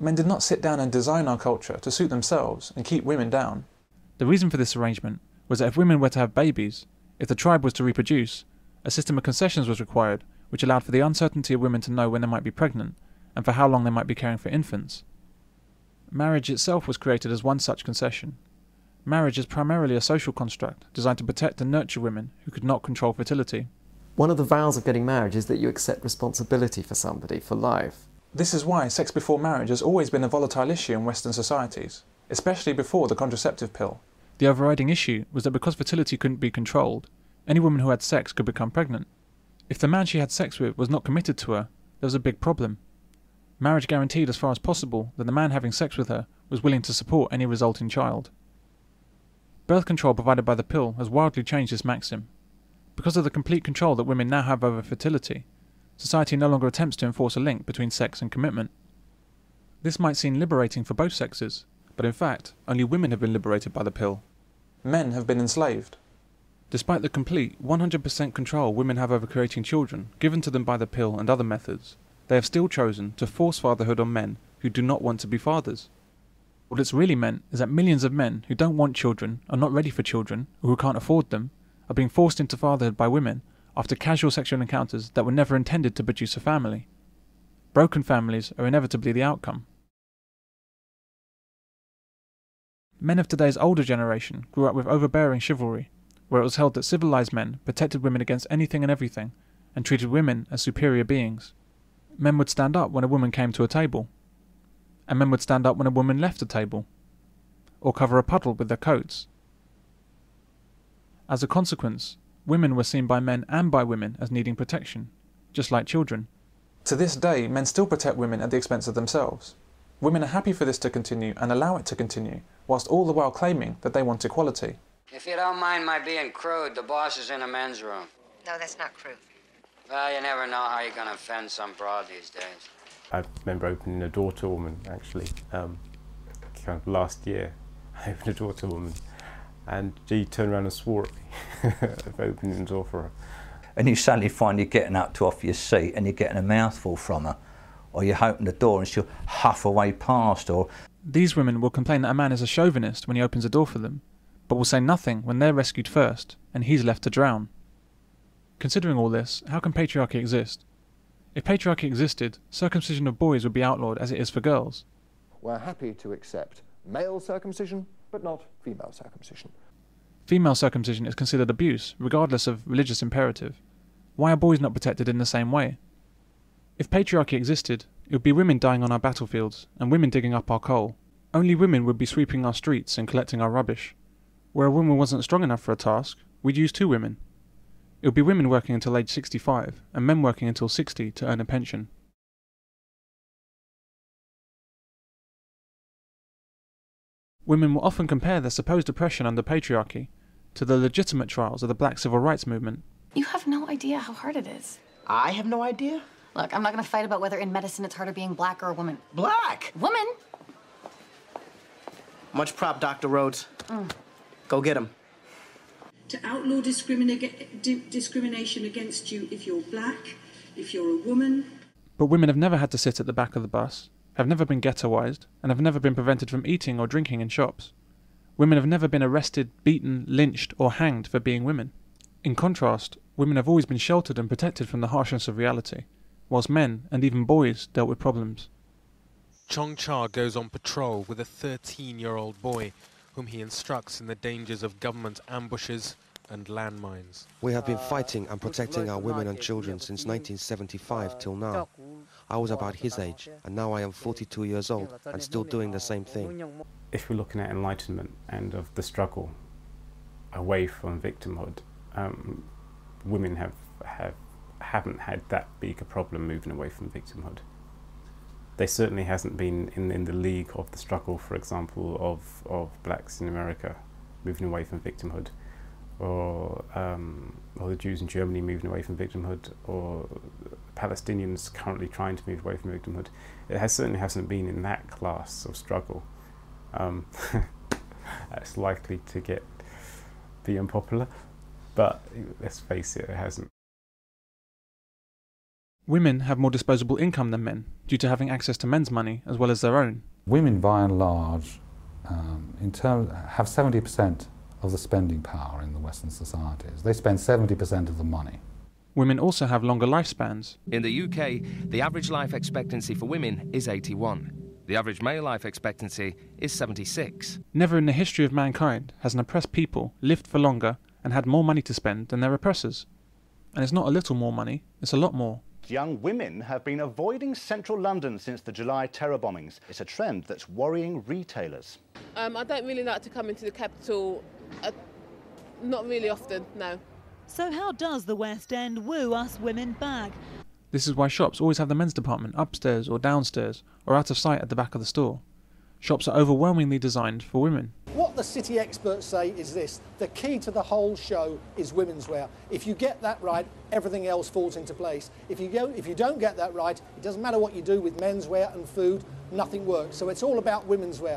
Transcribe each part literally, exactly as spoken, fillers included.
Men did not sit down and design our culture to suit themselves and keep women down. The reason for this arrangement was that if women were to have babies, if the tribe was to reproduce, a system of concessions was required which allowed for the uncertainty of women to know when they might be pregnant and for how long they might be caring for infants. Marriage itself was created as one such concession. Marriage is primarily a social construct designed to protect and nurture women who could not control fertility. One of the vows of getting married is that you accept responsibility for somebody for life. This is why sex before marriage has always been a volatile issue in Western societies, especially before the contraceptive pill. The overriding issue was that because fertility couldn't be controlled, any woman who had sex could become pregnant. If the man she had sex with was not committed to her, there was a big problem. Marriage guaranteed as far as possible that the man having sex with her was willing to support any resulting child. Birth control provided by the pill has wildly changed this maxim. Because of the complete control that women now have over fertility, society no longer attempts to enforce a link between sex and commitment. This might seem liberating for both sexes, but in fact, only women have been liberated by the pill. Men have been enslaved. Despite the complete one hundred percent control women have over creating children given to them by the pill and other methods, they have still chosen to force fatherhood on men who do not want to be fathers. What it's really meant is that millions of men who don't want children, are not ready for children, or who can't afford them, are being forced into fatherhood by women after casual sexual encounters that were never intended to produce a family. Broken families are inevitably the outcome. Men of today's older generation grew up with overbearing chivalry, where it was held that civilized men protected women against anything and everything, and treated women as superior beings. Men would stand up when a woman came to a table, and men would stand up when a woman left a table, or cover a puddle with their coats. As a consequence, women were seen by men and by women as needing protection, just like children. To this day, men still protect women at the expense of themselves. Women are happy for this to continue and allow it to continue, whilst all the while claiming that they want equality. If you don't mind my being crude, the boss is in the men's room. No, that's not crude. Well, you never know how you're going to offend some broad these days. I remember opening a door to a woman, actually, um, kind of last year. I opened a door to a woman, and she turned around and swore at me for opening the door for her. And you suddenly find you're getting up to off your seat and you're getting a mouthful from her, or you open the door and she'll huff away past, or... These women will complain that a man is a chauvinist when he opens a door for them, but will say nothing when they're rescued first, and he's left to drown. Considering all this, how can patriarchy exist? If patriarchy existed, circumcision of boys would be outlawed as it is for girls. We're happy to accept male circumcision, but not female circumcision. Female circumcision is considered abuse, regardless of religious imperative. Why are boys not protected in the same way? If patriarchy existed, it would be women dying on our battlefields, and women digging up our coal. Only women would be sweeping our streets and collecting our rubbish. Where a woman wasn't strong enough for a task, we'd use two women. It would be women working until age sixty-five, and men working until sixty to earn a pension. Women will often compare their supposed oppression under patriarchy to the legitimate trials of the black civil rights movement. You have no idea how hard it is. I have no idea? Look, I'm not going to fight about whether in medicine it's harder being black or a woman. Black? Woman? Much prop, Doctor Rhodes. Mm. Go get him. To outlaw discrimina- discrimination against you if you're black, if you're a woman. But women have never had to sit at the back of the bus, have never been ghettoised, and have never been prevented from eating or drinking in shops. Women have never been arrested, beaten, lynched, or hanged for being women. In contrast, women have always been sheltered and protected from the harshness of reality, whilst men, and even boys, dealt with problems. Chong Cha goes on patrol with a thirteen-year-old boy, whom he instructs in the dangers of government ambushes and landmines. We have been fighting and protecting our women and children since nineteen seventy-five till now. I was about his age, and now I am forty-two years old and still doing the same thing. If we're looking at enlightenment and of the struggle away from victimhood, um, women have, have, haven't had that big a problem moving away from victimhood. There certainly hasn't been in, in the league of the struggle, for example, of, of blacks in America moving away from victimhood, or, um, or the Jews in Germany moving away from victimhood, or Palestinians currently trying to move away from victimhood. It has, certainly hasn't been in that class of struggle. Um, that's likely to get be unpopular, but let's face it, it hasn't. Women have more disposable income than men due to having access to men's money as well as their own. Women, by and large, um, in terms, have seventy percent of the spending power in the Western societies. They spend seventy percent of the money. Women also have longer lifespans. In the U K, the average life expectancy for women is eighty-one. The average male life expectancy is seventy-six. Never in the history of mankind has an oppressed people lived for longer and had more money to spend than their oppressors. And it's not a little more money, it's a lot more. Young women have been avoiding central London since the July terror bombings. It's a trend that's worrying retailers. Um, I don't really like to come into the capital, uh, not really often, no. So how does the West End woo us women back? This is why shops always have the men's department upstairs or downstairs or out of sight at the back of the store. Shops are overwhelmingly designed for women. What the city experts say is this: the key to the whole show is women's wear. If you get that right, everything else falls into place. If you, go, if you don't get that right, it doesn't matter what you do with men's wear and food, nothing works. So it's all about women's wear.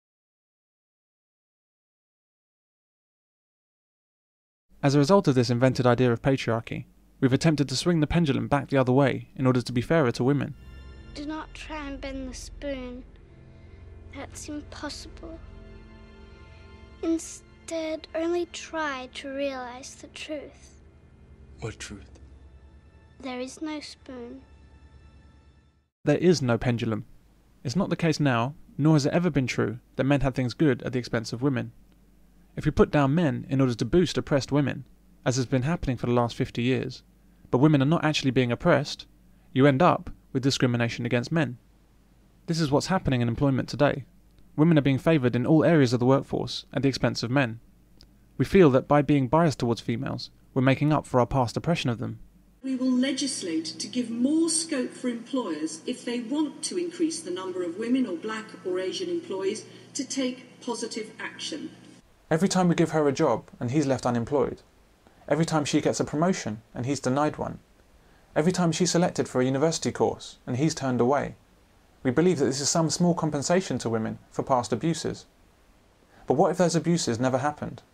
As a result of this invented idea of patriarchy, we've attempted to swing the pendulum back the other way in order to be fairer to women. Do not try and bend the spoon. That's impossible. Instead, only try to realize the truth. What truth? There is no spoon. There is no pendulum. It's not the case now, nor has it ever been true, that men had things good at the expense of women. If we put down men in order to boost oppressed women, as has been happening for the last fifty years, but women are not actually being oppressed, you end up with discrimination against men. This is what's happening in employment today. Women are being favoured in all areas of the workforce at the expense of men. We feel that by being biased towards females, we're making up for our past oppression of them. We will legislate to give more scope for employers, if they want to increase the number of women or black or Asian employees, to take positive action. Every time we give her a job and he's left unemployed, every time she gets a promotion and he's denied one, every time she's selected for a university course and he's turned away, we believe that this is some small compensation to women for past abuses. But what if those abuses never happened?